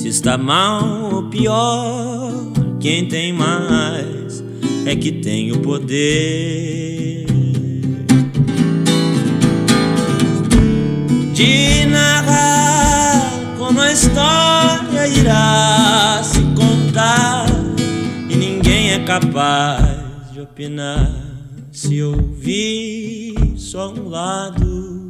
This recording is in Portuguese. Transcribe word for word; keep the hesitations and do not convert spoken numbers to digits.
está mal ou pior, quem tem mais é que tem o poder de narrar como a história irá se contar, e ninguém é capaz de opinar se ouvir só um lado.